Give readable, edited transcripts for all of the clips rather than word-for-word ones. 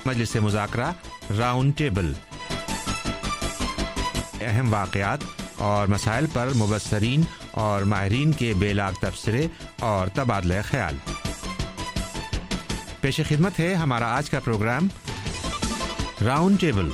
मजलिस मुज़ाकरा round table, अहम वाक़यात और मसाइल पर मुबस्सरीन और माहिरीन के बेलाग तबसरे और तबादला ख्याल। पेश खिदमत है हमारा आज का प्रोग्राम राउंड टेबल।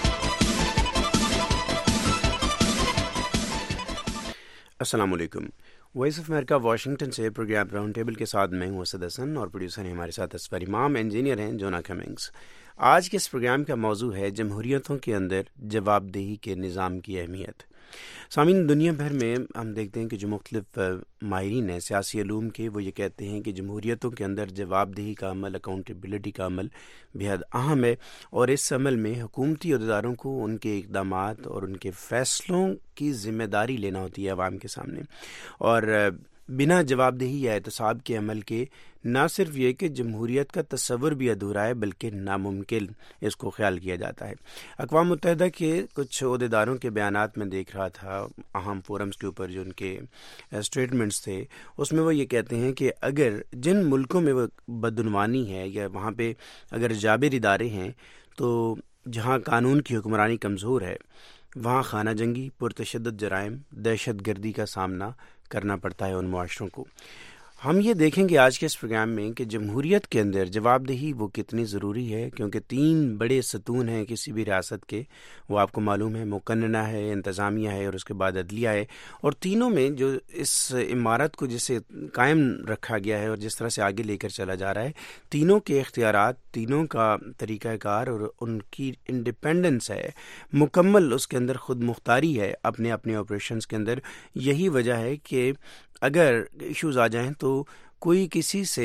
अस्सलाम वालेकुम। वॉइस ऑफ अमेरिका वाशिंगटन से प्रोग्राम राउंड टेबल के साथ मैं हूं असद हसन और प्रोड्यूसर हैं हमारे साथ असफर इमाम, इंजीनियर हैं जोना कमिंग्स। आज के इस प्रोग्राम का मौजू है जमहूरियतों के अंदर जवाबदेही के निज़ाम की अहमियत। सामीन, दुनिया भर में हम देखते हैं कि जो मुख्तलिफ माहिरीन हैं सियासी उलूम के, वो ये कहते हैं कि जमहूरियतों के अंदर जवाबदेही का अमल, अकाउंटेबिलिटी का अमल बेहद अहम है और इस अमल में हुकूमती अहदेदारों को उनके इक़दामात और उनके फ़ैसलों की ज़िम्मेदारी लेना होती है अवाम के सामने। और बिना जवाबदेही या एहतसाब के अमल के ना सिर्फ ये कि जमहूरियत का तस्वुर भी अधूरा है बल्कि नामुमकिन इसको ख्याल किया जाता है। अक़वाम मुत्तहिदा के कुछ अहदेदारों के बयानात में देख रहा था अहम फोरम्स के ऊपर, जो उनके स्टेटमेंट्स थे, उसमें वो ये कहते हैं कि अगर जिन मुल्कों में वो बदउनवानी है या वहाँ पे अगर जाबिर इदारे हैं, तो जहाँ कानून की हुक्मरानी कमज़ोर है वहाँ खाना जंगी, पुरतशद्दुद जराइम, दहशत गर्दी का सामना करना पड़ता है उन मुआशरों को। हम ये देखेंगे आज के इस प्रोग्राम में कि जमहूरियत के अंदर जवाबदेही वो कितनी ज़रूरी है, क्योंकि तीन बड़े सतून हैं किसी भी रियासत के, वो आपको मालूम है, मुकन्नना है, इंतज़ामिया है और उसके बाद अदलिया है। और तीनों में जो इस इमारत को जिसे कायम रखा गया है और जिस तरह से आगे लेकर चला जा रहा है, तीनों के इख्तियारात, तीनों का तरीक़ाकार और उनकी इंडिपेंडेंस है, मुकम्मल उसके अंदर खुद मुख्तारी है अपने अपने ऑपरेशंस के अंदर। यही वजह है कि अगर इश्यूज आ जाएं तो कोई किसी से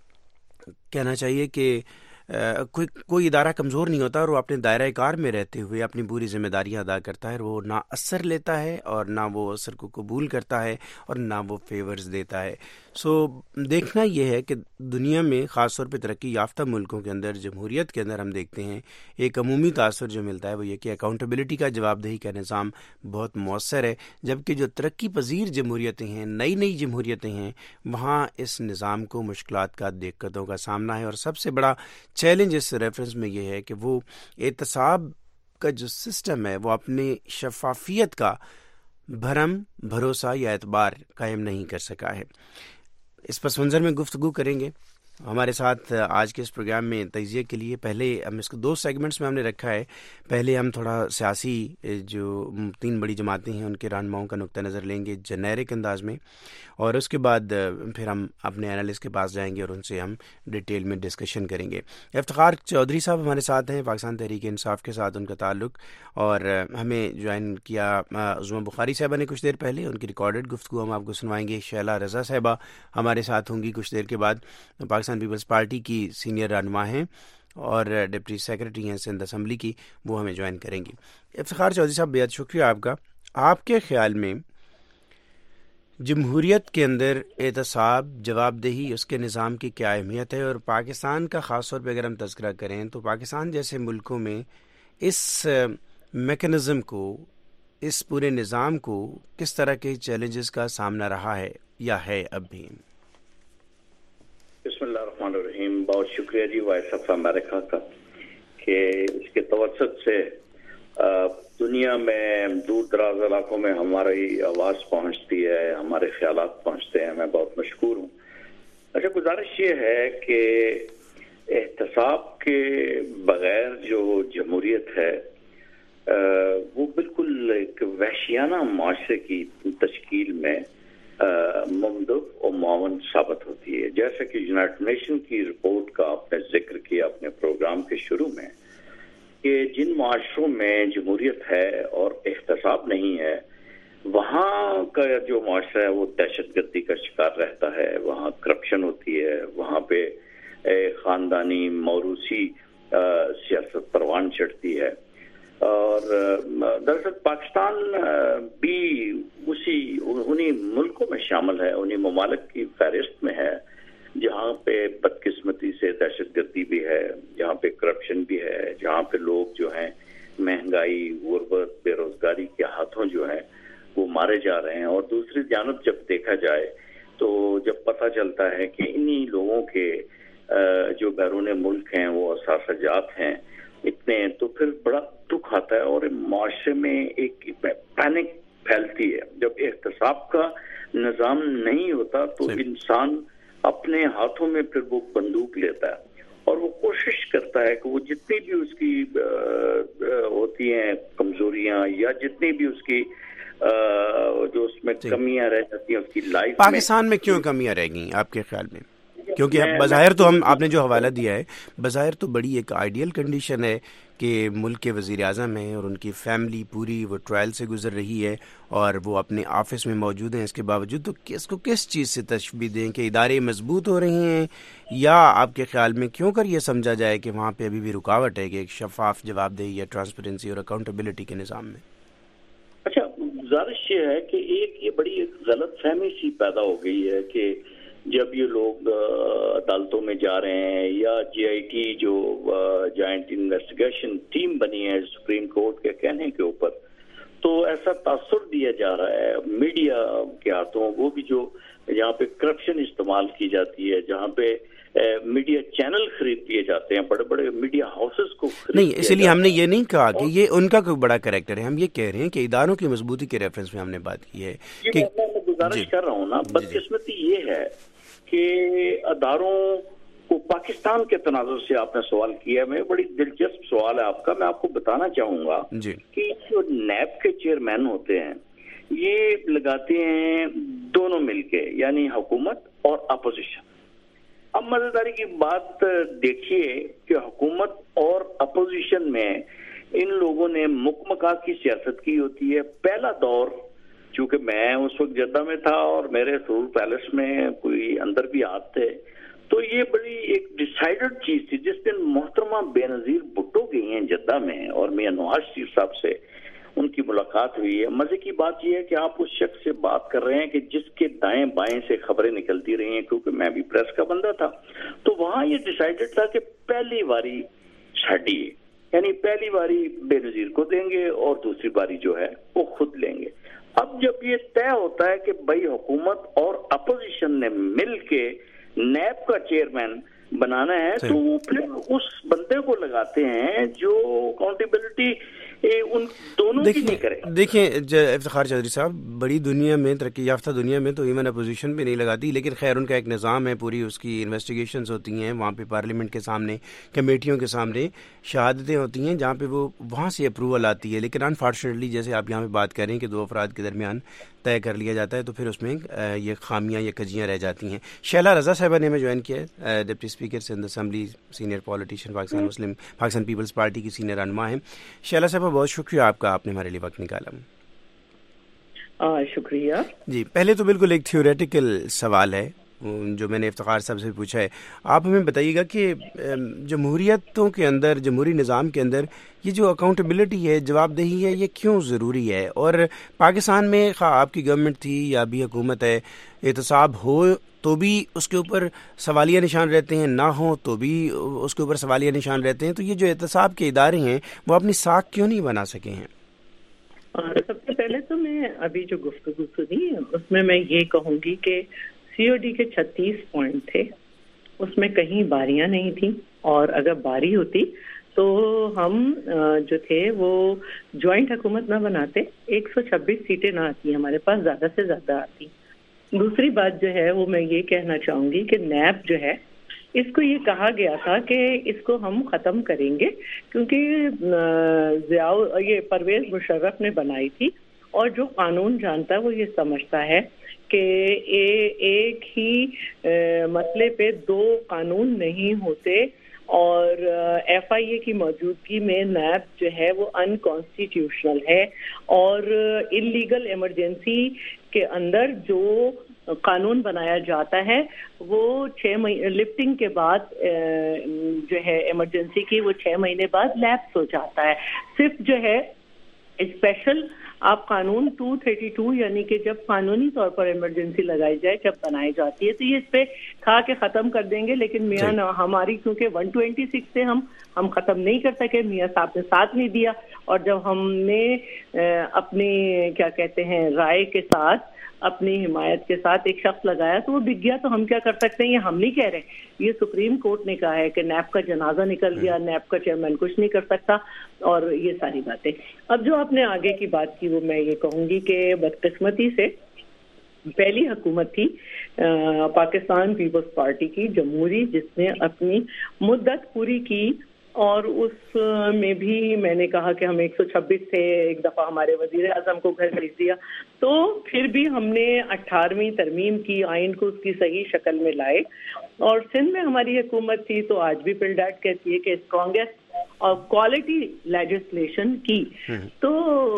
कहना चाहिए कि कोई इदारा कमज़ोर नहीं होता और वो अपने दायरा कार में रहते हुए अपनी पूरी जिम्मेदारियां अदा करता है। वो ना असर लेता है और ना वो असर को कबूल करता है और ना वो फेवर्स देता है। सो देखना यह है कि दुनिया में ख़ास तौर पे तरक्की याफ्ता मुल्कों के अंदर जमहूरियत के अंदर हम देखते हैं एक अमूमी तासर जो मिलता है वो ये कि अकाउंटेबिलिटी का, जवाबदेही का निज़ाम बहुत मौसर है, जबकि जो तरक्की पजीर जमहूरियतें हैं, नई नई जमहूरियतें हैं, वहाँ इस निज़ाम को मुश्किलात का, दिक्कतों का सामना है। और सबसे बड़ा चैलेंज इस रेफरेंस में ये है कि वो एहतसाब का जो सिस्टम है वो अपनी शफाफियत का भरम, भरोसा या एतबार कायम नहीं कर सका है। इस पस मंज़र में गुफ्तगू करेंगे हमारे साथ आज के इस प्रोग्राम में तजिए के लिए। पहले हम इसको दो सेगमेंट्स में हमने रखा है। पहले हम थोड़ा सियासी जो तीन बड़ी जमातें हैं उनके रहनुमाओं का नुक्ता नज़र लेंगे जेनेरिक अंदाज में, और उसके बाद फिर हम अपने एनालिस्ट के पास जाएंगे और उनसे हम डिटेल में डिस्कशन करेंगे। इफ्तिखार चौधरी साहब हमारे साथ हैं, पाकिस्तान तहरीक इंसाफ के साथ उनका ताल्लुक़, और हमें ज्वाइन किया उज़्मा बुखारी साहबा ने कुछ देर पहले। उनकी रिकॉर्डेड गुफ्तगू हम आपको सुनवाएंगे। शैला रज़ा साहबा हमारे साथ होंगी कुछ देर के बाद, पाकिस्तान पीपल्स पार्टी की सीनियर रहनुमा हैं और डिप्टी सेक्रेटरी हैं सिंध असम्बली की, वो हमें ज्वाइन करेंगी। इफ्तिखार चौधरी साहब, बेहद शुक्रिया आपका। आपके ख्याल में जमहूरियत के अंदर एहतसाब, जवाबदेही, उसके निज़ाम की क्या अहमियत है, और पाकिस्तान का ख़ास तौर पर अगर हम तज़किरा करें तो पाकिस्तान जैसे मुल्कों में इस मेकनिज़म को, इस पूरे निज़ाम को किस तरह के चैलेंजेस का सामना रहा है या है अब भी? बिस्मिल्लाहिर्रहमानिर्रहीम। बहुत शुक्रिया जी वॉइस ऑफ अमेरिका का कि इसके तवज्जुह से दुनिया में दूर दराज इलाकों में हमारी आवाज़ पहुंचती है, हमारे ख्यालात पहुंचते हैं। मैं बहुत मशकूर हूँ। अच्छा, गुजारिश ये है कि एहतसाब के बगैर जो जमहूरियत है वो बिल्कुल एक वहशियाना माशरे की तश्कील में मुमदद और मुआवन साबित होती है। जैसे कि यूनाइटेड नेशन की रिपोर्ट का आपने जिक्र किया अपने प्रोग्राम के शुरू में कि जिन माशरों में जमहूरियत है और एहतसाब नहीं है, वहाँ का जो माशरा है वो दहशतगर्दी का शिकार रहता है, वहाँ करप्शन होती है, वहाँ पे ख़ानदानी मौरूसी सियासत परवान चढ़ती है। और दरअसल पाकिस्तान भी उन्हीं मुल्कों में शामिल है, उन्हीं ममालिक की फहरिस्त में है जहाँ पे बदकिस्मती से दहशतगर्दी भी है, जहाँ पे करप्शन भी है, जहाँ पे लोग जो हैं महंगाई, गुर्बत, बेरोजगारी के हाथों जो हैं वो मारे जा रहे हैं। और दूसरी जानब जब देखा जाए तो जब पता चलता है कि इन्हीं लोगों के جو بیرون ملک ہیں وہ اثاثہ جات ہیں اتنے ہیں، تو پھر بڑا دکھ آتا ہے اور معاشرے میں ایک پینک پھیلتی ہے. جب احتساب کا نظام نہیں ہوتا تو انسان اپنے ہاتھوں میں پھر وہ بندوق لیتا ہے اور وہ کوشش کرتا ہے کہ وہ جتنی بھی اس کی ہوتی ہیں کمزوریاں یا جتنی بھی اس کی جو اس میں کمیاں رہ جاتی ہیں اس کی لائف. پاکستان میں کیوں کمیاں رہ گئی آپ کے خیال میں؟ کیونکہ بظاہر تو آپ نے جو حوالہ دیا ہے بظاہر تو بڑی ایک آئیڈیل کنڈیشن ہے کہ ملک کے وزیر اعظم ہیں اور ان کی فیملی پوری وہ ٹرائل سے گزر رہی ہے اور وہ اپنے آفس میں موجود ہیں. اس کے باوجود تو اس کو کس چیز سے تشبیہ دیں کہ ادارے مضبوط ہو رہے ہیں، یا آپ کے خیال میں کیوں کر یہ سمجھا جائے کہ وہاں پہ ابھی بھی رکاوٹ ہے کہ ایک شفاف جواب دہی یا ٹرانسپیرنسی اور اکاؤنٹیبلٹی کے نظام میں؟ اچھا، گزارش یہ ہے کہ یہ بڑی غلط فہمی سی پیدا ہو گئی ہے کہ جب یہ لوگ عدالتوں میں جا رہے ہیں یا جی آئی ٹی جو جوائنٹ انویسٹیگیشن ٹیم بنی ہے سپریم کورٹ کے کہنے کے اوپر، تو ایسا تاثر دیا جا رہا ہے میڈیا کے ہاتھوں، وہ بھی جو جہاں پہ کرپشن استعمال کی جاتی ہے، جہاں پہ میڈیا چینل خرید دیے جاتے ہیں، بڑے بڑے میڈیا ہاؤسز کو نہیں. اسی لیے ہم نے یہ نہیں کہا کہ یہ ان کا کوئی بڑا کریکٹر ہے، ہم یہ کہہ رہے ہیں کہ اداروں کی مضبوطی کے ریفرنس میں ہم نے بات کی ہے. میں گزارش کر رہا ہوں نا، بدقسمتی یہ ہے کہ اداروں کو پاکستان کے تناظر سے آپ نے سوال کیا ہے، بڑی دلچسپ سوال ہے آپ کا. میں آپ کو بتانا چاہوں گا کہ جو نیب کے چیئرمین ہوتے ہیں یہ لگاتے ہیں دونوں مل کے، یعنی حکومت اور اپوزیشن. اب مزیداری کی بات دیکھیے کہ حکومت اور اپوزیشن میں ان لوگوں نے مکمکا کی سیاست کی ہوتی ہے. پہلا دور، چونکہ میں اس وقت جدہ میں تھا اور میرے سرور پیلس میں کوئی اندر بھی ہاتھ تھے، تو یہ بڑی ایک ڈیسائیڈڈ چیز تھی. جس دن محترمہ بے نظیر بھٹو گئی ہیں جدہ میں اور میاں نواز شریف صاحب سے ان کی ملاقات ہوئی ہے. مزے کی بات یہ ہے کہ آپ اس شخص سے بات کر رہے ہیں کہ جس کے دائیں بائیں سے خبریں نکلتی رہی ہیں، کیونکہ میں بھی پریس کا بندہ تھا، تو وہاں یہ ڈیسائیڈڈ تھا کہ پہلی باری ساڈی، یعنی پہلی باری بے نظیر کو دیں گے اور دوسری باری جو ہے وہ خود لیں گے. اب جب یہ طے ہوتا ہے کہ بھائی حکومت اور اپوزیشن نے مل کے نیب کا چیئرمین بنانا ہے، تو وہ پھر اس بندے کو لگاتے ہیں جو اکاؤنٹیبلٹی ان دونوں کی نہیں کرے. دیکھیں افتخار چودھری صاحب، بڑی دنیا میں، ترقی یافتہ دنیا میں تو ایون اپوزیشن بھی نہیں لگاتی، لیکن خیر ان کا ایک نظام ہے، پوری اس کی انویسٹیگیشنز ہوتی ہیں، وہاں پہ پارلیمنٹ کے سامنے، کمیٹیوں کے سامنے شہادتیں ہوتی ہیں جہاں پہ وہ وہاں سے اپروول آتی ہے. لیکن انفارچونیٹلی جیسے آپ یہاں پہ بات کر رہے ہیں کہ دو افراد کے درمیان طے کر لیا جاتا ہے، تو پھر اس میں یہ خامیاں یا کجیاں رہ جاتی ہیں. شیلا رضا صاحبہ نے ہمیں جوائن کیا ہے، deputy speaker Sindh assembly, senior politician, Pakistan peoples party کی سینئر رہنما ہیں. شیلا صاحبہ بہت شکریہ آپ کا، آپ نے ہمارے لیے وقت نکالا. شکریہ جی. پہلے تو بالکل ایک تھیوریٹیکل سوال ہے جو میں نے افتخار صاحب سے پوچھا ہے. آپ ہمیں بتائیے گا کہ جمہوریتوں کے اندر، جمہوری نظام کے اندر یہ جو اکاؤنٹیبلٹی ہے، جواب دہی ہے، یہ کیوں ضروری ہے؟ اور پاکستان میں خواہ آپ کی گورنمنٹ تھی یا ابھی حکومت ہے، احتساب ہو تو بھی اس کے اوپر سوالیہ نشان رہتے ہیں، نہ ہو تو بھی اس کے اوپر سوالیہ نشان رہتے ہیں. تو یہ جو احتساب کے ادارے ہیں وہ اپنی ساکھ کیوں نہیں بنا سکے ہیں؟ سب سے پہلے تو میں ابھی جو گفتگو سنی اس میں یہ کہوں گی کہ سی او ڈی کے 36 پوائنٹ تھے، اس میں کہیں باریاں نہیں تھیں، اور اگر باری ہوتی تو ہم جو تھے وہ جوائنٹ حکومت نہ بناتے، 126 سیٹیں نہ آتی، ہمارے پاس زیادہ سے زیادہ آتی. دوسری بات جو ہے وہ میں یہ کہنا چاہوں گی کہ نیب جو ہے اس کو یہ کہا گیا تھا کہ اس کو ہم ختم کریں گے، کیونکہ یہ پرویز مشرف نے بنائی تھی، اور جو قانون جانتا ہے وہ یہ سمجھتا ہے کہ ایک ہی مسئلے پہ دو قانون نہیں ہوتے، اور ایف آئی اے کی موجودگی میں نیب جو ہے وہ انکانسٹیٹیوشنل ہے، اور انلیگل ایمرجنسی کے اندر جو قانون بنایا جاتا ہے وہ 6 مہینے لفٹنگ کے بعد جو ہے ایمرجنسی کی، وہ 6 مہینے بعد لیپس ہو جاتا ہے. صرف جو ہے اسپیشل آپ قانون 232 یعنی کہ جب قانونی طور پر ایمرجنسی لگائی جائے جب بنائی جاتی ہے تو یہ اس پہ کھا کے ختم کر دیں گے، لیکن میاں ہماری کیونکہ 126 سے ہم ختم نہیں کر سکے، میاں صاحب نے ساتھ نہیں دیا، اور جب ہم نے اپنی کیا کہتے ہیں رائے کے ساتھ اپنی حمایت کے ساتھ ایک شخص لگایا تو وہ بک گیا. تو ہم کیا کر سکتے ہیں؟ یہ ہم نہیں کہہ رہے, یہ سپریم کورٹ نے کہا ہے کہ نیب کا جنازہ نکل گیا, نیب کا چیئرمین کچھ نہیں کر سکتا, اور یہ ساری باتیں. اب جو آپ نے آگے کی بات کی وہ میں یہ کہوں گی کہ بدقسمتی سے پہلی حکومت تھی پاکستان پیپلز پارٹی کی جمہوری, جس نے اپنی مدت پوری کی, اور اس میں بھی میں نے کہا کہ ہم 126 تھے, ایک دفعہ ہمارے وزیر اعظم کو گھر بھیج دیا, تو پھر بھی ہم نے 18ویں ترمیم کی, آئین کو اس کی صحیح شکل میں لائے, اور سندھ میں ہماری حکومت تھی تو آج بھی پلڈیٹ کہتی ہے کہ اسٹرانگیسٹ اور کوالٹی لیجسلیشن کی. تو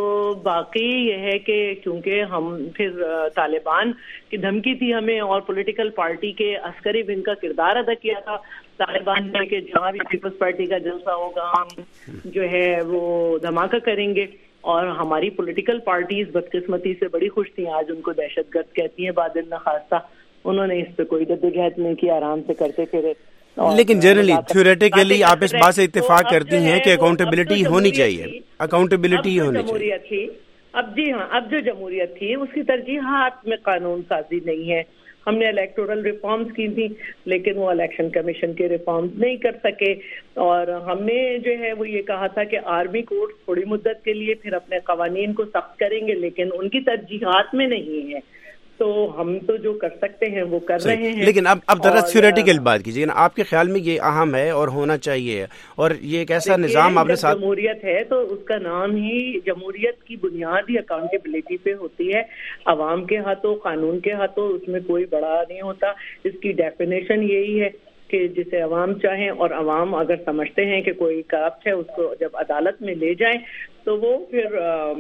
باقی یہ ہے کہ چونکہ ہم پھر طالبان کی دھمکی تھی ہمیں, اور پولیٹیکل پارٹی کے عسکری ونگ کا کردار ادا کیا تھا طالبان نے کہ جہاں بھی پیپلز پارٹی کا جلسہ ہوگا ہم جو ہے وہ دھماکہ کریں گے, اور ہماری پولیٹیکل پارٹیز بدقسمتی سے بڑی خوش تھیں. آج ان کو دہشت گرد کہتی ہیں بادل نخواستہ, انہوں نے اس پہ کوئی جدوجہد نہیں کی, آرام سے کرتے پھرے. لیکن جنرلی تھیوریٹیکلی آپ اس بات سے اتفاق کرتی ہیں کہ اکاؤنٹیبلٹی ہونی چاہیے, اکاؤنٹیبلٹی ہونی چاہیے. اب جی ہاں, اب جو جمہوریت تھی اس کی ترجیحات میں قانون سازی نہیں ہے. ہم نے الیکٹورل ریفارمز کی تھی لیکن وہ الیکشن کمیشن کے ریفارمز نہیں کر سکے, اور ہم نے جو ہے وہ یہ کہا تھا کہ آرمی کورٹ تھوڑی مدت کے لیے پھر اپنے قوانین کو سخت کریں گے, لیکن ان کی ترجیحات میں نہیں ہے. تو ہم تو جو کر سکتے ہیں وہ کر رہے ہیں. لیکن اب ذرا تھیوریٹیکل بات کیجیے نا, آپ کے خیال میں یہ اہم ہے اور ہونا چاہیے, اور یہ ایک ایسا نظام آپ نے ساتھ جمہوریت ہے تو اس کا نام ہی جمہوریت کی بنیاد ہی اکاؤنٹیبلٹی پہ ہوتی ہے, عوام کے ہاتھوں, قانون کے ہاتھوں, اس میں کوئی بڑا نہیں ہوتا. اس کی ڈیفینیشن یہی ہے کہ جسے عوام چاہیں, اور عوام اگر سمجھتے ہیں کہ کوئی کرپٹ ہے اس کو جب عدالت میں لے جائیں تو وہ پھر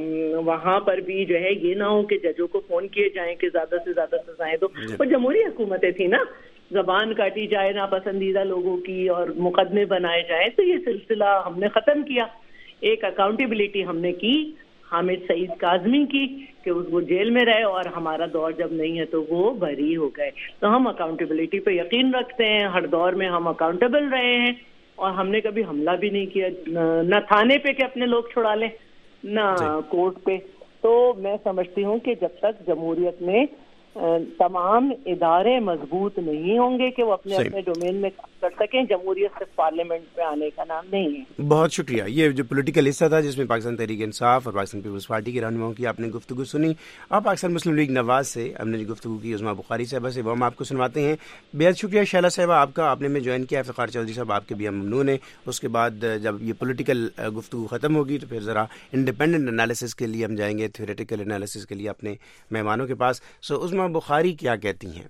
وہاں پر بھی جو ہے یہ نہ ہو کہ ججوں کو فون کیے جائیں کہ زیادہ سے زیادہ سزائیں دو. وہ جمہوری حکومتیں تھیں نا, زبان کاٹی جائے ناپسندیدہ لوگوں کی اور مقدمے بنائے جائیں, تو یہ سلسلہ ہم نے ختم کیا. ایک اکاؤنٹیبلٹی ہم نے کی حامد سعید کاظمی کی کہ وہ جیل میں رہے, اور ہمارا دور جب نہیں ہے تو وہ بری ہو گئے. تو ہم اکاؤنٹیبلٹی پہ یقین رکھتے ہیں, ہر دور میں ہم اکاؤنٹیبل رہے ہیں, اور ہم نے کبھی حملہ بھی نہیں کیا, نہ تھانے پہ کہ اپنے لوگ چھڑا لیں, نہ کورٹ پہ. تو میں سمجھتی ہوں کہ جب تک جمہوریت میں تمام ادارے مضبوط نہیں ہوں گے کہ وہ اپنے اپنے ڈومین میں کام کر سکیں, جمہوریت صرف پارلیمنٹ میں آنے کا نام نہیں ہے. بہت شکریہ. یہ جو پولیٹیکل حصہ تھا جس میں پاکستان تحریک انصاف اور پاکستان پیپلز پارٹی کے رہنماؤں کی آپ نے گفتگو سنی. آپ پاکستان مسلم لیگ نواز سے ہم نے گفتگو کی, عظمیٰ بخاری صاحبہ سے, وہ ہم آپ کو سنواتے ہیں. بہت شکریہ شیلا صاحبہ آپ کا, آپ نے میں جوائن کیا. افتخار چودھری صاحب آپ کے بھی ہم ممنون ہیں. اس کے بعد جب یہ پولیٹیکل گفتگو ختم ہوگی تو پھر ذرا انڈیپینڈنٹ انالیسس کے لیے ہم جائیں گے, تھیوریٹیکل انالیسس کے لیے اپنے مہمانوں کے پاس. سو عظمیٰ بخاری کیا کہتی ہیں؟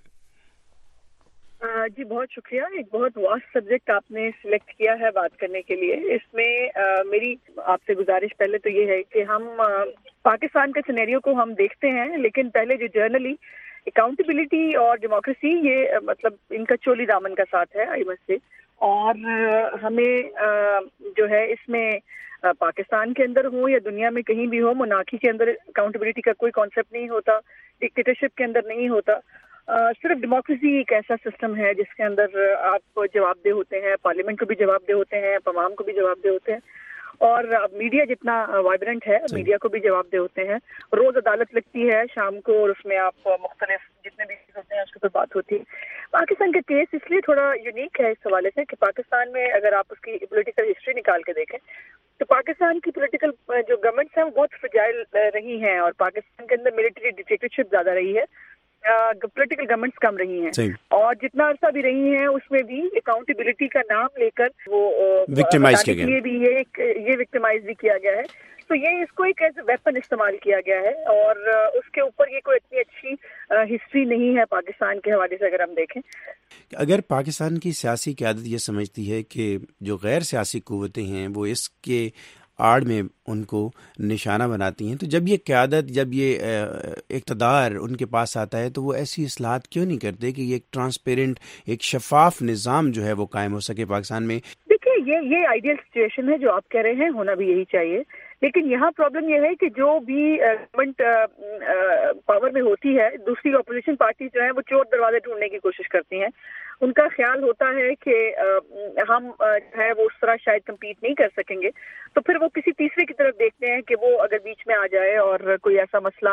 جی بہت شکریہ. ایک بہت واسٹ سبجیکٹ آپ نے سلیکٹ کیا ہے بات کرنے کے لیے. اس میں میری آپ سے گزارش پہلے تو یہ ہے کہ ہم پاکستان کے سینیریو کو ہم دیکھتے ہیں, لیکن پہلے جو جرنلی اکاؤنٹیبلٹی اور ڈیموکریسی یہ مطلب ان کا چولی دامن کا ساتھ ہے آئی مسٹ سے. اور ہمیں جو ہے اس میں پاکستان کے اندر ہو یا دنیا میں کہیں بھی ہو, مونارکی کے اندر اکاؤنٹیبلٹی کا کوئی کانسیپٹ نہیں ہوتا, ڈکٹیٹرشپ کے اندر نہیں ہوتا. صرف ڈیموکریسی ایک ایسا سسٹم ہے جس کے اندر آپ جواب دہ ہوتے ہیں, پارلیمنٹ کو بھی جواب دہ ہوتے ہیں, عوام کو بھی جواب دہ ہوتے ہیں, اور میڈیا جتنا وائبرنٹ ہے میڈیا کو بھی جواب دہ ہوتے ہیں. روز عدالت لگتی ہے شام کو, اور اس میں آپ مختلف جتنے بھی ہوتے ہیں اس کے اوپر بات ہوتی ہے. پاکستان کا کیس اس لیے تھوڑا یونیک ہے اس حوالے سے کہ پاکستان میں اگر آپ اس کی پولیٹیکل ہسٹری نکال کے دیکھیں تو پاکستان کی پولیٹیکل جو گورنمنٹس ہیں وہ بہت فرجائل رہی ہیں, اور پاکستان کے اندر ملٹری ڈکٹیٹرشپ زیادہ رہی ہے, پولیٹیکل گورنمنٹس کم رہی ہیں, اور جتنا عرصہ بھی رہی ہیں اس میں بھی اکاؤنٹیبلٹی کا نام لے کر وہ وکٹمائز کیا گیا, بھی یہ وکٹمائز بھی کیا گیا ہے. تو یہ اس کو ایک ایز اے ویپن استعمال کیا گیا ہے, اور اس کے اوپر یہ کوئی اتنی اچھی ہسٹری نہیں ہے پاکستان کے حوالے سے اگر ہم دیکھیں. اگر پاکستان کی سیاسی قیادت یہ سمجھتی ہے کہ جو غیر سیاسی قوتیں ہیں وہ اس کے آڑ میں ان کو نشانہ بناتی ہیں, تو جب یہ قیادت, جب یہ اقتدار ان کے پاس آتا ہے تو وہ ایسی اصلاحات کیوں نہیں کرتے کہ یہ ایک ٹرانسپیرنٹ, ایک شفاف نظام جو ہے وہ قائم ہو سکے پاکستان میں؟ دیکھیے یہ آئیڈیل سچویشن ہے جو آپ کہہ رہے ہیں, ہونا بھی یہی چاہیے. لیکن یہاں پرابلم یہ ہے کہ جو بھی گورنمنٹ پاور میں ہوتی ہے, دوسری اپوزیشن پارٹیز جو ہیں وہ چور دروازے ڈھونڈنے کی کوشش کرتی ہیں. ان کا خیال ہوتا ہے کہ ہم جو ہے وہ اس طرح شاید کمپیٹ نہیں کر سکیں گے, تو پھر وہ کسی تیسرے کی طرف دیکھتے ہیں کہ وہ اگر بیچ میں آ جائے اور کوئی ایسا مسئلہ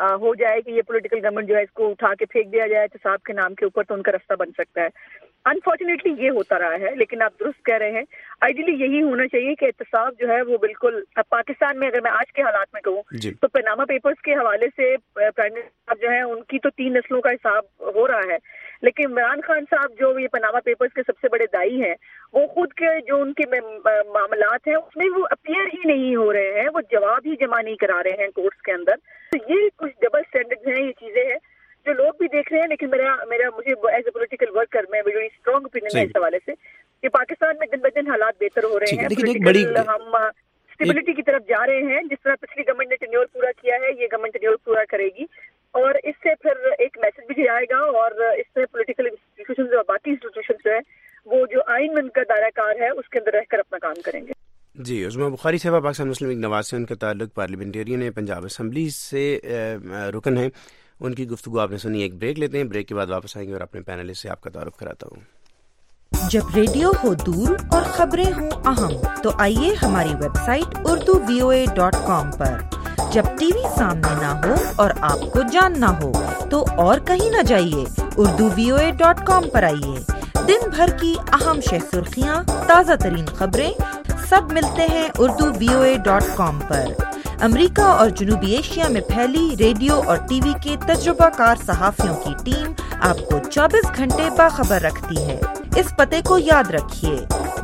ہو جائے کہ یہ پولیٹیکل گورنمنٹ جو ہے اس کو اٹھا کے پھینک دیا جائے احتساب کے نام کے اوپر تو ان کا راستہ بن سکتا ہے. انفارچونیٹلی یہ ہوتا رہا ہے, لیکن آپ درست کہہ رہے ہیں, آئیڈیلی یہی ہونا چاہیے کہ احتساب جو ہے وہ بالکل, اب پاکستان میں اگر میں آج کے حالات میں کہوں تو پاناما پیپرز کے حوالے سے پرائم منسٹر صاحب جو ہیں ان کی تو 3 نسلوں کا حساب ہو رہا ہے, لیکن عمران خان صاحب جو یہ پاناما پیپرز کے سب سے بڑے دائی ہیں, وہ خود کے جو ان کے معاملات ہیں اس میں وہ اپیئر ہی نہیں ہو رہے ہیں, وہ جواب ہی جمع نہیں کرا رہے ہیں کورٹس کے اندر. تو یہ کچھ ڈبل سٹینڈرڈ ہیں, یہ چیزیں ہیں جو لوگ بھی دیکھ رہے ہیں. لیکن مجھے ایز اے پولیٹیکل ورکر میں بڑی اسٹرانگ اوپینین ہے اس حوالے سے کہ پاکستان میں دن بدن حالات بہتر ہو رہے ہیں, ہم اسٹیبلٹی کی طرف جا رہے ہیں. جس طرح پچھلی گورنمنٹ نے ٹینیور پورا کیا ہے, یہ گورنمنٹ ٹینیور پورا کرے گی, اور اس سے پھر ایک میسج بھی آئے گا, اور اس سے پولیٹیکل انسٹیٹیوشنز اور باقی انسٹیٹیوشنز جو ہے وہ جو آئین میں ان کا دائرہ کار ہے اس کے اندر رہ کر اپنا کام کریں گے. جی, عظمیٰ بخاری صاحبہ پاکستان مسلم لیگ نواز سے ان کا تعلق پارلیمنٹیرین ہے, پنجاب اسمبلی سے رکن ہیں. ان کی گفتگو آپ نے سنی. ایک بریک لیتے ہیں, بریک کے بعد واپس آئیں گے اور اپنے پینلسٹ سے آپ کا تعارف کراتا ہوں. جب ریڈیو ہو دور اور خبریں ہوں اہم تو آئیے ہماری ویب سائٹ urduvoa.com پر. جب ٹی وی سامنے نہ ہو اور آپ کو جاننا ہو تو اور کہیں نہ جائیے, urduvoa.com پر آئیے. دن بھر کی اہم شہ سرخیاں, تازہ ترین خبریں سب ملتے ہیں urduvoa.com پر. امریکہ اور جنوبی ایشیا میں پھیلی ریڈیو اور ٹی وی کے تجربہ کار صحافیوں کی ٹیم آپ کو 24 گھنٹے باخبر رکھتی ہے. اس پتے کو یاد رکھیے,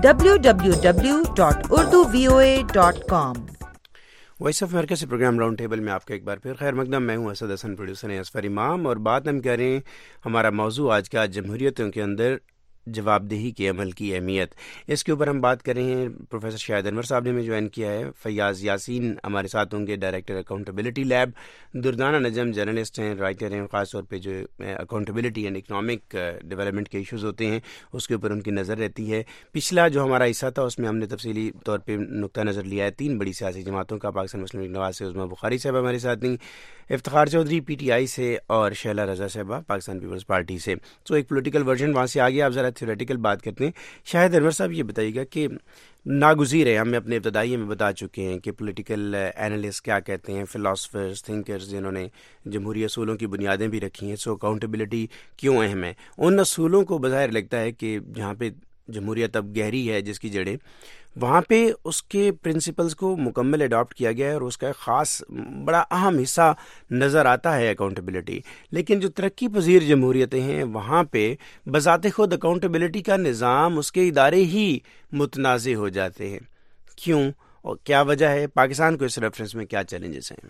www.urduvoa.com. وائس آف امریکہ سے پروگرام راؤنڈ ٹیبل میں آپ کا ایک بار پھر خیر مقدم. میں ہوں اسد حسن, پروڈیوسر ہیں اسفر امام, اور بات ہم کر رہے ہیں ہمارا موضوع آج کا جمہوریتوں کے اندر جواب دہی کے عمل کی اہمیت. اس کے اوپر ہم بات کر رہے ہیں. پروفیسر شاہد انور صاحب نے ہمیں جوائن کیا ہے, فیاض یاسین ہمارے ساتھ ہوں گے, director accountability lab, Durdana Najam journalist ہیں, رائٹر ہیں, خاص طور پہ جو اکاؤنٹیبلٹی اینڈ اکنامک ڈیولپمنٹ کے ایشوز ہوتے ہیں اس کے اوپر ان کی نظر رہتی ہے. پچھلا جو ہمارا حصہ تھا اس میں ہم نے تفصیلی طور پہ نقطہ نظر لیا ہے 3 بڑی سیاسی جماعتوں کا. پاکستان مسلم لیگ نواز سے عظمیٰ بخاری صاحب ہمارے ساتھ نہیں, Iftikhar Chaudhry P T I سے, اور شہلا رضا صاحبہ پاکستان پیپلز پارٹی سے. تو ایک پولیٹیکل ورژن وہاں سے آ گیا. اب ذرا تھیوریٹیکل بات کرتے ہیں. شاہد انور صاحب یہ بتائیے گا کہ ناگزیر ہے, ہم اپنے ابتدائی میں بتا چکے ہیں کہ پولیٹیکل اینالسٹ کیا کہتے ہیں, فلاسفرز, تھنکرز جنہوں نے جمہوری اصولوں کی بنیادیں بھی رکھی ہیں. سو اکاؤنٹیبلٹی کیوں اہم ہے؟ ان اصولوں کو بظاہر لگتا ہے کہ جہاں پہ جمہوریت اب گہری ہے جس کی جڑیں, وہاں پہ اس کے پرنسپلز کو مکمل اڈاپٹ کیا گیا ہے, اور اس کا ایک خاص بڑا اہم حصہ نظر آتا ہے اکاؤنٹیبلٹی. لیکن جو ترقی پذیر جمہوریتیں ہیں وہاں پہ بذات خود اکاؤنٹیبلٹی کا نظام, اس کے ادارے ہی متنازع ہو جاتے ہیں. کیوں اور کیا وجہ ہے؟ پاکستان کو اس ریفرنس میں کیا چیلنجز ہیں؟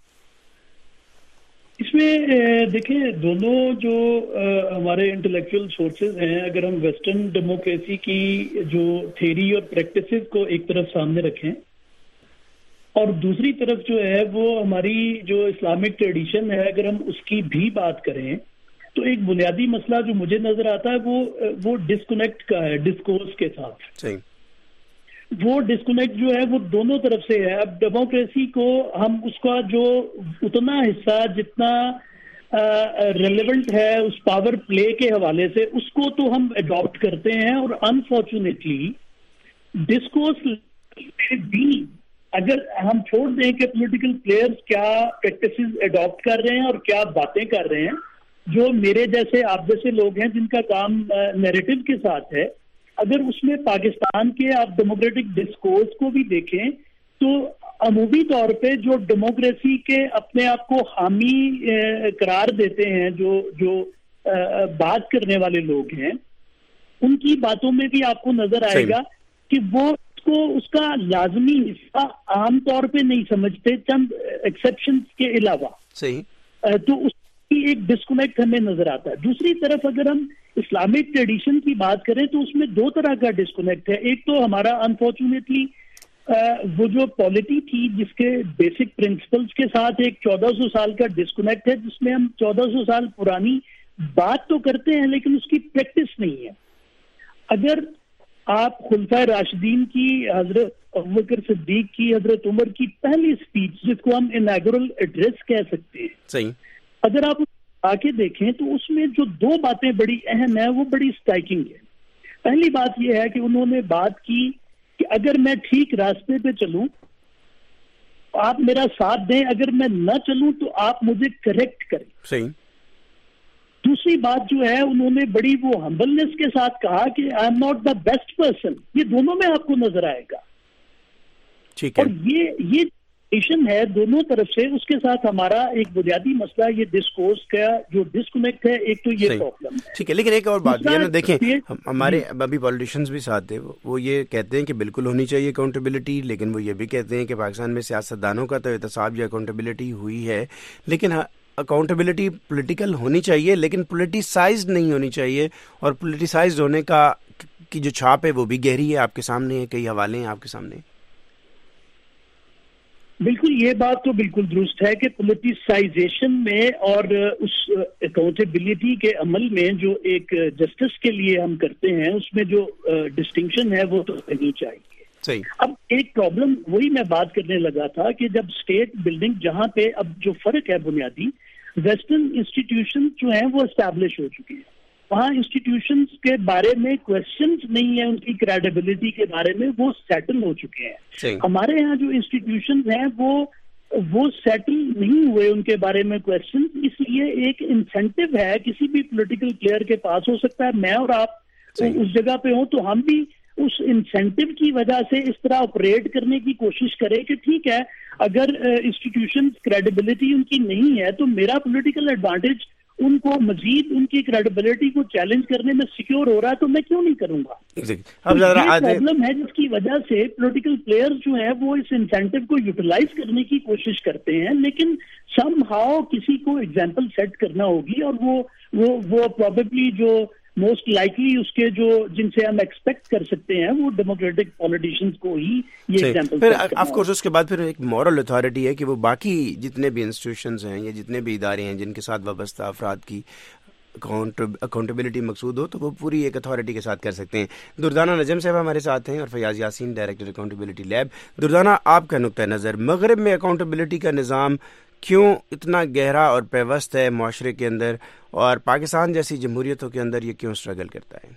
اس میں دیکھیں, دونوں جو ہمارے انٹلیکچوئل سورسز ہیں, اگر ہم ویسٹرن ڈیموکریسی کی جو تھیری اور پریکٹسز کو ایک طرف سامنے رکھیں اور دوسری طرف جو ہے وہ ہماری جو اسلامک ٹریڈیشن ہے اگر ہم اس کی بھی بات کریں, تو ایک بنیادی مسئلہ جو مجھے نظر آتا ہے وہ ڈسکنیکٹ کا ہے ڈسکورس کے ساتھ. صحیح. وہ ڈسکنیکٹ جو ہے وہ دونوں طرف سے ہے. اب ڈیموکریسی کو ہم اس کا جو اتنا حصہ جتنا ریلیونٹ ہے اس پاور پلے کے حوالے سے اس کو تو ہم اڈاپٹ کرتے ہیں, اور انفارچونیٹلی ڈسکورس بھی اگر ہم چھوڑ دیں کہ پولیٹیکل پلیئرز کیا پریکٹسز اڈاپٹ کر رہے ہیں اور کیا باتیں کر رہے ہیں, جو میرے جیسے آپ جیسے لوگ ہیں جن کا کام نیریٹو کے ساتھ ہے, اگر اس میں پاکستان کے آپ ڈیموکریٹک ڈسکورس کو بھی دیکھیں تو عمومی طور پہ جو ڈیموکریسی کے اپنے آپ کو حامی قرار دیتے ہیں جو بات کرنے والے لوگ ہیں, ان کی باتوں میں بھی آپ کو نظر آئے گا کہ وہ اس کا لازمی حصہ عام طور پہ نہیں سمجھتے, چند ایکسیپشنز کے علاوہ. صحیح. تو اس کی ایک ڈسکنیکٹ ہمیں نظر آتا ہے. دوسری طرف اگر ہم اسلامک ٹریڈیشن کی بات کریں تو اس میں 2 طرح کا ڈسکنیکٹ ہے. ایک تو ہمارا انفارچونیٹلی وہ جو پالیٹی تھی جس کے بیسک پرنسپلز کے ساتھ ایک 1400 سال کا ڈسکنیکٹ ہے, جس میں ہم 1400 سال پرانی بات تو کرتے ہیں لیکن اس کی پریکٹس نہیں ہے. اگر آپ خلفائے راشدین کی, حضرت ابوبکر صدیق کی, حضرت عمر کی پہلی اسپیچ جس کو ہم اناگورل ایڈریس کہہ سکتے ہیں, صحیح, اگر آپ آ کے دیکھیں تو اس میں جو 2 باتیں بڑی اہم ہیں وہ بڑی اسٹرائکنگ ہے. پہلی بات یہ ہے کہ انہوں نے بات کی کہ اگر میں ٹھیک راستے پہ چلوں آپ میرا ساتھ دیں, اگر میں نہ چلوں تو آپ مجھے کریکٹ کریں. صحیح. دوسری بات جو ہے, انہوں نے بڑی وہ ہمبلنس کے ساتھ کہا کہ I am not the best person. یہ دونوں میں آپ کو نظر آئے گا. ٹھیک ہے. اور یہ ہے دونوں طرف سے. اس کے ساتھ ہمارا ایک بنیادی مسئلہ یہ ڈسکورس کا جو ڈسکنیکٹ ہے, ایک تو یہ پرابلم ہے. ٹھیک ہے, لیکن ایک اور بات یہ نا, دیکھیں ہمارے ابھی پولیٹیشینز بھی ساتھ تھے, وہ یہ کہتے ہیں کہ بالکل ہونی چاہیے اکاؤنٹیبلٹی, لیکن وہ یہ بھی کہتے ہیں کہ پاکستان میں سیاستدانوں کا تو احتساب یا اکاؤنٹیبلٹی ہوئی ہے, لیکن اکاؤنٹیبلٹی پولیٹیکل ہونی چاہیے, لیکن پولیٹیسائزڈ نہیں ہونی چاہیے. اور پولیٹیسائزڈ ہونے کی جو چھاپ ہے وہ بھی گہری ہے, آپ کے سامنے ہے, کئی حوالے ہیں آپ کے سامنے. بالکل, یہ بات تو بالکل درست ہے کہ پولیٹیسائزیشن میں اور اس اکاؤنٹیبلٹی کے عمل میں جو ایک جسٹس کے لیے ہم کرتے ہیں, اس میں جو ڈسٹنکشن ہے وہ تو ہونی چاہیے. صحیح. اب ایک پرابلم وہی میں بات کرنے لگا تھا کہ جب اسٹیٹ بلڈنگ, جہاں پہ اب جو فرق ہے بنیادی, ویسٹرن انسٹیٹیوشن جو ہیں وہ اسٹیبلش ہو چکی ہیں, وہاں انسٹیٹیوشنز کے بارے میں کوشچنز نہیں ہیں, ان کی کریڈیبلٹی کے بارے میں وہ سیٹل ہو چکے ہیں. ہمارے یہاں جو انسٹیٹیوشنز ہیں وہ سیٹل نہیں ہوئے, ان کے بارے میں کوشچن. اس لیے ایک انسینٹیو ہے کسی بھی پولیٹیکل پلیئر کے پاس, ہو سکتا ہے میں اور آپ اس جگہ پہ ہوں تو ہم بھی اس انسینٹیو کی وجہ سے اس طرح آپریٹ کرنے کی کوشش کرے کہ ٹھیک ہے, اگر انسٹیٹیوشن کریڈیبلٹی ان کی نہیں ہے تو میرا پولیٹیکل ایڈوانٹیج ان کو مزید ان کی کریڈیبلٹی کو چیلنج کرنے میں سیکیور ہو رہا ہے, تو میں کیوں نہیں کروں گا. یہ پرابلم ہے جس کی وجہ سے پولیٹیکل پلیئر جو ہیں وہ اس انسینٹیو کو یوٹیلائز کرنے کی کوشش کرتے ہیں, لیکن سم ہاؤ کسی کو ایگزامپل سیٹ کرنا ہوگی, اور وہ پروبیبلی جو موسٹ لائکلی اس کے جو جن سے ہم ایکسپیکٹ کر سکتے ہیں وہ ڈیموکریٹک پولیٹیشینز کو ہی یہ ایگزامپل. پھر آف کورس اس کے بعد پھر ایک مورل اتھارٹی ہے کہ وہ باقی جتنے بھی انسٹیٹیوشنز ہیں یا جتنے بھی ادارے ہیں جن کے ساتھ وابستہ افراد کی اکاؤنٹیبلٹی مقصود ہو, تو وہ پوری ایک اتھارٹی کے ساتھ کر سکتے ہیں. دردانہ نجم صاحب ہمارے ساتھ ہیں اور Fayyaz Yasin, director accountability lab. Dardana, آپ کا نقطہ نظر مغرب میں اکاؤنٹیبلٹی کا نظام کیوں اتنا گہرا اور پیوست ہے معاشرے کے اندر, اور پاکستان جیسی جمہوریتوں کے اندر یہ کیوں اسٹرگل کرتا ہے؟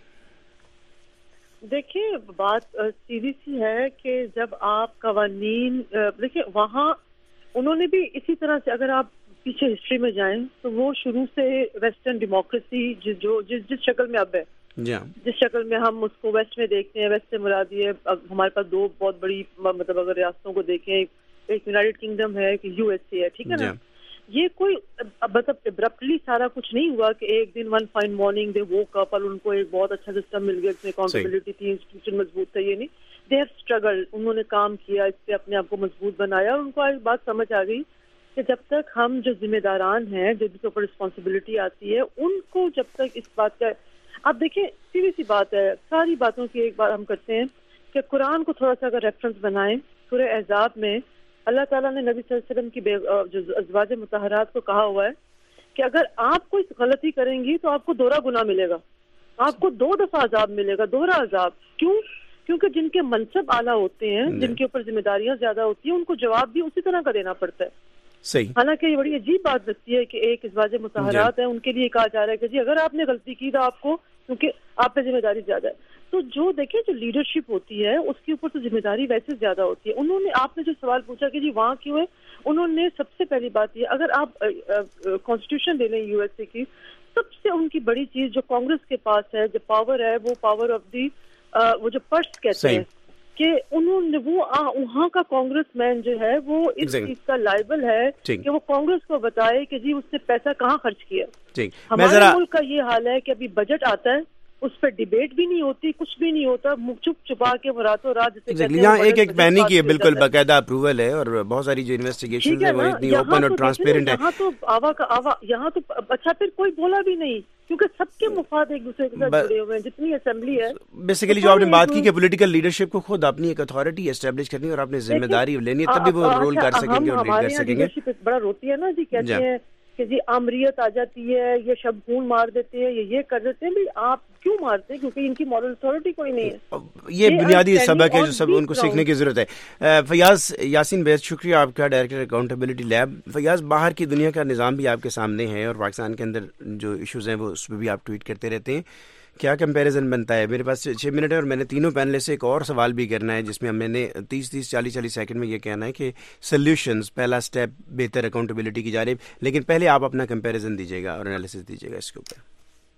دیکھیے, بات سیدھی سی ہے کہ جب آپ قوانین دیکھیے, وہاں انہوں نے بھی اسی طرح سے, اگر آپ پیچھے ہسٹری میں جائیں تو وہ شروع سے ویسٹرن ڈیموکریسی جس شکل میں اب ہے, جس شکل میں ہم اس کو ویسٹ میں دیکھتے ہیں, ویسٹ سے مراد یہ ہمارے پاس دو بہت بڑی مطلب اگر ریاستوں کو دیکھیں, ایک یونائٹڈ کنگڈم ہے کہ یو ایس اے ہے, ٹھیک ہے نا. یہ کوئی مطلب ابرپٹلی سارا کچھ نہیں ہوا کہ ایک دن one fine morning they woke up اور ان کو ایک بہت اچھا سسٹم مل گیا جس میں اکاؤنٹیبلٹی تھی, انسٹیٹیوشن مضبوط تھا. یہ نہیں, دے ہیو اسٹرگل, انہوں نے کام کیا, اس پہ اپنے آپ کو مضبوط بنایا, اور ان کو ایک بات سمجھ آ گئی کہ جب تک ہم جو ذمہ داران ہیں, جن کے اوپر رسپانسبلٹی آتی ہے, ان کو جب تک اس بات کا, آپ دیکھیں سیدھی سی بات ہے, ساری باتوں کی ایک بات ہم کرتے ہیں کہ قرآن کو تھوڑا سا اگر ریفرنس بنائیں, سورہ احزاب میں اللہ تعالیٰ نے نبی صلی اللہ علیہ وسلم کی جو ازواج مطہرات کو کہا ہوا ہے کہ اگر آپ کوئی غلطی کریں گی تو آپ کو دوہرا گناہ ملے گا, آپ کو 2 دفعہ عذاب ملے گا, دوہرا عذاب. کیوں؟ کیونکہ جن کے منصب اعلیٰ ہوتے ہیں, جن کے اوپر ذمہ داریاں زیادہ ہوتی ہیں, ان کو جواب بھی اسی طرح کا دینا پڑتا ہے. صحیح. حالانکہ یہ بڑی عجیب بات لگتی ہے کہ ایک ازواج مطہرات ہیں, ان کے لیے کہا جا رہا ہے کہ جی اگر آپ نے غلطی کی تو آپ کو, کیونکہ آپ پہ ذمہ داری زیادہ ہے. تو جو دیکھیں جو لیڈرشپ ہوتی ہے اس کے اوپر تو ذمہ داری ویسے زیادہ ہوتی ہے. انہوں نے, آپ نے جو سوال پوچھا کہ جی وہاں کیوں ہے, انہوں نے سب سے پہلی بات یہ, اگر آپ کانسٹیٹیوشن لے لیں یو ایس اے کی, سب سے ان کی بڑی چیز جو کانگریس کے پاس ہے, جو پاور ہے, وہ پاور آف دی وہ جو پرس کہتے ہیں کہ انہوں نے, وہ وہاں کا کانگریس مین جو ہے وہ اس چیز کا لائبل ہے کہ وہ کانگریس کو بتائے کہ جی اس نے پیسہ کہاں خرچ کیا. ہمارے ملک کا یہ حال ہے کہ ابھی بجٹ آتا ہے, اس پہ ڈیبیٹ بھی نہیں ہوتی, کچھ بھی نہیں ہوتا, چپ چھپا کے راتوں رات یہاں ایک پینی کی بالکل باقاعدہ اپروول ہے, اور بہت ساری جو انویسٹیگیشن ہے وہ اتنی اوپن اور ٹرانسپیرنٹ ہے. یہاں تو آوا یہاں تو اچھا پھر کوئی بولا بھی نہیں, کیونکہ سب کے مفاد ایک دوسرے کے ساتھ جڑے ہوئے ہیں, جتنی اسمبلی ہے. بیسیکلی جو آپ نے بات کی کہ پولیٹیکل لیڈرشپ کو خود اپنی ایک اتھارٹی اسٹیبلش کرنی اور اپنی ذمہ داری لینی ہے, تبھی وہ رول کر سکیں گے اور لیڈ کر سکیں گے. بڑا روتی ہے نا جی, کہتے ہیں کہ جی آمریت آ جاتی ہے, یہ شب خون مار دیتے ہیں, یہ کر دیتے ہیں. بھی آپ کیوں مارتے ہیں؟ کیونکہ ان کی مورل اتھارٹی کوئی نہیں ہے. یہ بنیادی سبق ہے جو سب ان کو سیکھنے کی ضرورت ہے. فیاض یاسین, بہت شکریہ آپ کا, ڈائریکٹر اکاؤنٹیبلٹی لیب. فیاض, باہر کی دنیا کا نظام بھی آپ کے سامنے ہے اور پاکستان کے اندر جو ایشوز ہیں وہ اس پہ بھی آپ ٹویٹ کرتے رہتے ہیں. کیا کمپیریزن بنتا ہے؟ میرے پاس 6 منٹ ہے اور میں نے تینوں پینل سے ایک اور سوال بھی کرنا ہے جس میں ہم نے 30-40 سیکنڈ میں یہ کہنا ہے کہ سلیوشنز پہلا سٹیپ بہتر اکاؤنٹیبلٹی کی جانب، لیکن پہلے آپ اپنا کمپیریزن دیجیے گا اور انالیسس دیجیے گا اس کے اوپر.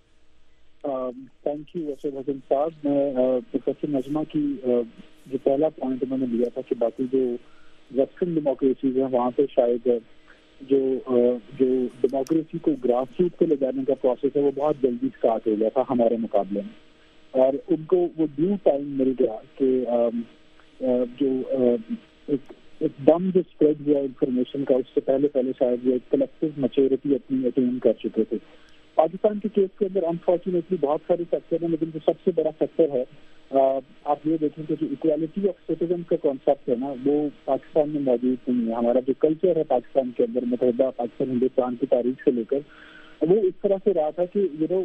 تھینک یو اسد حسن صاحب. میں پروفیسر نجمہ کی جو پہلا پوائنٹ میں نے لیا تھا کہ باقی جو ویسٹرن ڈیموکریسیز ہیں وہاں پہ شاید جو ڈیموکریسی کو گراس روٹ پہ لے جانے کا پروسیس ہے وہ بہت جلدی اسٹارٹ ہو گیا تھا ہمارے مقابلے میں، اور ان کو وہ ڈیو ٹائم مل گیا کہ جو ایک دم جو اسپریڈ ہوا انفارمیشن کا اس سے پہلے شاید وہ ایک کلیکٹیو میچورٹی اپنی اٹین کر چکے تھے. پاکستان کے کیس کے اندر انفارچونیٹلی بہت سارے فیکٹر ہیں، لیکن جو سب سے بڑا فیکٹر ہے آپ یہ دیکھیں کہ جو اکوالٹی آف سٹیزن کا کانسیپٹ ہے نا وہ پاکستان میں موجود نہیں ہے. ہمارا جو کلچر ہے پاکستان کے اندر متحدہ پاکستان ہندوستان کی تاریخ سے لے کر وہ اس طرح سے رہا تھا کہ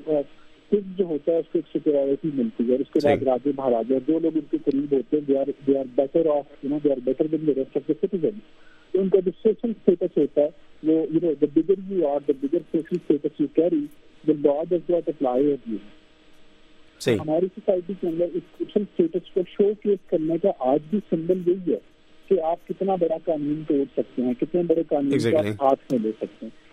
جو ہوتا ہے اس کو ایک سیکورٹی ملتی ہے، اور اس کے بعد راجے مہاراجا جو لوگ ان کے قریب ہوتے ہیں they are better off they are better than the rest of the citizen. ان کا جو سوشل اسٹیٹس ہوتا ہے وہ the bigger you are, the bigger social status you carry, the law does not apply at you. ہماری society کے اندر اس social status کو شو کیس کرنے کا آج بھی سمبل یہی ہے کہ آپ کتنا بڑا قانون توڑ سکتے ہیں، کتنے بڑے قانون کو آپ ہاتھ میں لے سکتے ہیں.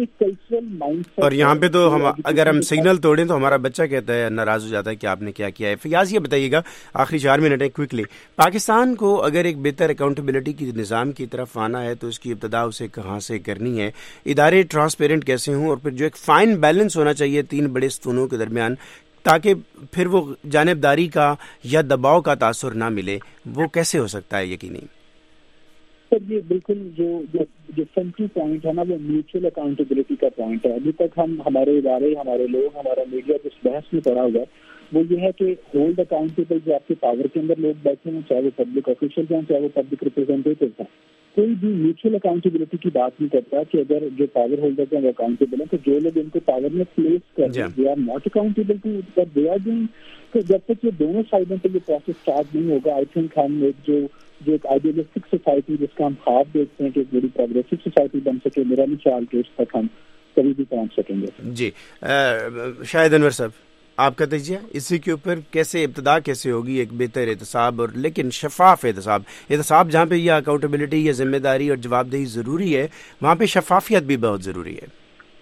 اور یہاں پہ تو ہم اگر ہم سگنل توڑیں تو ہمارا بچہ کہتا ہے، ناراض ہو جاتا ہے کہ آپ نے کیا کیا ہے. فیاض یہ بتائیے گا، آخری 4 منٹ ہے، کوئکلی، پاکستان کو اگر ایک بہتر اکاؤنٹیبلٹی کی نظام کی طرف آنا ہے تو اس کی ابتدا اسے کہاں سے کرنی ہے؟ ادارے ٹرانسپیرنٹ کیسے ہوں، اور پھر جو ایک فائن بیلنس ہونا چاہیے 3 بڑے ستونوں کے درمیان تاکہ پھر وہ جانبداری کا یا دباؤ کا تاثر نہ ملے، وہ کیسے ہو سکتا ہے یقینی؟ سر یہ بالکل جو سینٹرل پوائنٹ ہے نا وہ میوچل اکاؤنٹیبلٹی کا پوائنٹ ہے. ابھی تک ہمارے ادارے، ہمارے لوگ، ہمارا میڈیا جس بحث میں پڑا ہوا ہے وہ یہ ہے کہ ہولڈ اکاؤنٹیبل جو آپ کے پاور کے اندر لوگ بیٹھے ہیں، چاہے وہ پبلک آفیشل ہیں چاہے وہ پبلک ریپرزینٹیٹیو ہیں، کوئی بھی میوچل اکاؤنٹیبلٹی کی بات نہیں کرتا کہ اگر جو پاور ہولڈر ہیں وہ اکاؤنٹیبل ہیں تو جو لوگ ان کو پاور میں پلیس کر رہے ہیں they are not accountable to what they are doing. تو جب تک یہ دونوں سائڈوں پہ یہ پروسیس اسٹارٹ نہیں ہوگا آئی تھنک ہم ایک آئیڈیلسٹک سوسائٹی جس کا ہم خواب دیکھتے ہیں کہ ایک بڑی پروگریسو سوسائٹی بن سکے، میرا نہیں خیال کہ اس تک ہم کبھی بھی پہنچ سکیں گے. جی شاہد انور صاحب آپ کا تجزیہ اسی کے اوپر، کیسے ابتدا کیسے ہوگی ایک بہتر احتساب اور لیکن شفاف احتساب جہاں پہ یہ اکاؤنٹیبلٹی یا ذمہ داری اور جواب دہی ضروری ہے وہاں پہ شفافیت بھی بہت ضروری ہے.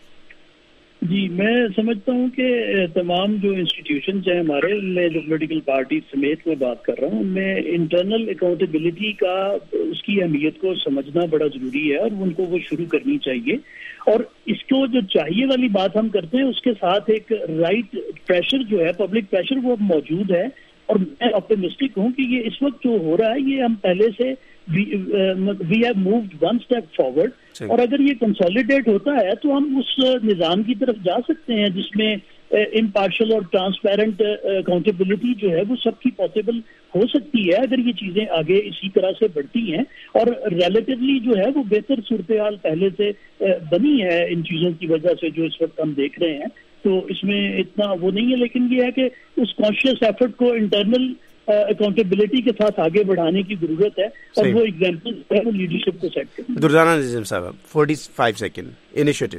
جی میں سمجھتا ہوں کہ تمام جو انسٹیٹیوشنز ہیں ہمارے، میں جو پولیٹیکل پارٹی سمیت میں بات کر رہا ہوں، ان میں انٹرنل اکاؤنٹیبلٹی کا اس کی اہمیت کو سمجھنا بڑا ضروری ہے اور ان کو وہ شروع کرنی چاہیے. اور اس کو جو چاہیے والی بات ہم کرتے ہیں اس کے ساتھ ایک رائٹ پریشر جو ہے، پبلک پریشر، وہ موجود ہے. اور میں آپٹمسٹک ہوں کہ یہ اس وقت جو ہو رہا ہے یہ ہم پہلے سے we have moved 1 step forward. اور اگر یہ کنسالیڈیٹ ہوتا ہے تو ہم اس نظام کی طرف جا سکتے ہیں جس میں امپارشل اور ٹرانسپیرنٹ اکاؤنٹیبلٹی جو ہے وہ سب کی پاسبل ہو سکتی ہے اگر یہ چیزیں آگے اسی طرح سے بڑھتی ہیں. اور ریلیٹیولی جو ہے وہ بہتر صورتحال پہلے سے بنی ہے ان چیزوں کی وجہ سے جو اس وقت ہم دیکھ رہے ہیں. تو اس میں اتنا وہ نہیں ہے، لیکن یہ ہے کہ اس کانشیس ایفرٹ کو انٹرنل اکاؤنٹیبلٹی کے ساتھ آگے بڑھانے کی ضرورت ہے اور وہ ایگزامپل ہے وہ لیڈرشپ کو سیٹ کریں. دردانہ نظیم صاحب 45 سیکنڈ انیشیٹو.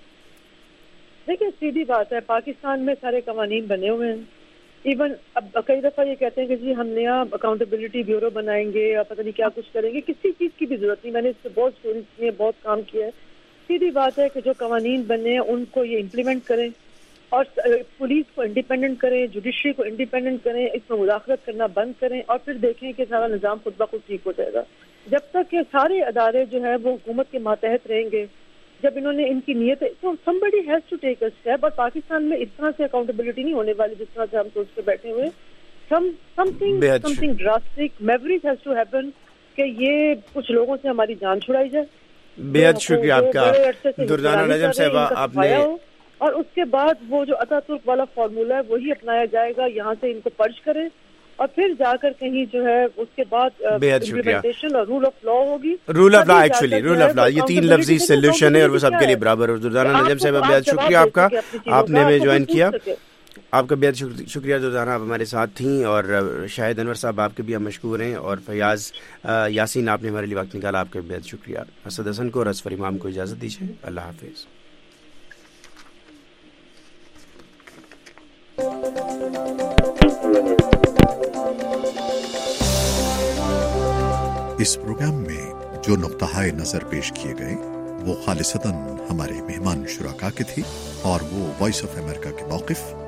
دیکھیں سیدھی بات ہے، پاکستان میں سارے قوانین بنے ہوئے ہیں. ایون اب کئی دفعہ یہ کہتے ہیں کہ جی ہم نیا اکاؤنٹیبلٹی بیورو بنائیں گے یا پتہ نہیں کیا کچھ کریں گے. کسی چیز کی بھی ضرورت نہیں. میں نے اس سے بہت اسٹوریز کی ہیں، بہت کام کیا ہے. سیدھی بات ہے کہ جو قوانین بنے ہیں ان کو یہ امپلیمنٹ کریں اور پولیس کو انڈیپینڈنٹ کریں، جوڈیشری کو انڈیپینڈنٹ کریں، اس میں مداخلت کرنا بند کریں اور پھر دیکھیں کہ سارا نظام خود بخود ٹھیک ہو جائے گا. جب تک کہ سارے ادارے جو ہے وہ حکومت کے ماتحت رہیں گے، جب انہوں نے ان کی نیت تو somebody has to take a step. اور پاکستان میں اس طرح سے اکاؤنٹیبلٹی نہیں ہونے والی جس طرح سے ہم سوچ کے بیٹھے ہوئے. something drastic memories has to happen کہ یہ کچھ لوگوں سے ہماری جان چھڑائی جائے. بہت شکریہ آپ کا دردانہ نجم صاحبہ. آپ نے اور اس کے بعد وہ جو اتا ترک والا فارمولہ ہے وہی اپنایا جائے گا، یہاں سے ان کو پرچ کریں اور پھر جا کر کہیں جو ہے اس کے بعد امپلیمنٹیشن اور رول آف لا ہوگی. Rule of law actually rule of law یہ 3 لفظی سولوشن ہے اور وہ سب کے لیے برابر. اور دردانہ نجم صاحبہ بہت شکریہ آپ کا، آپ نے ہمیں جوائن کیا. آپ کا بہت شکریہ دردانہ، آپ ہمارے ساتھ تھیں. اور شاہد انور صاحب آپ کے بھی ہم مشکور ہیں. اور فیاض یاسین آپ نے ہمارے لیے وقت نکالا، آپ کا بہت شکریہ. اسد حسن کو اور اظفر امام کو اجازت دیجیے. اللہ حافظ. اس پروگرام میں جو نقطۂ نظر پیش کیے گئے وہ خالصتاً ہمارے مہمان شرکا کے تھے اور وہ وائس آف امریکہ کے موقف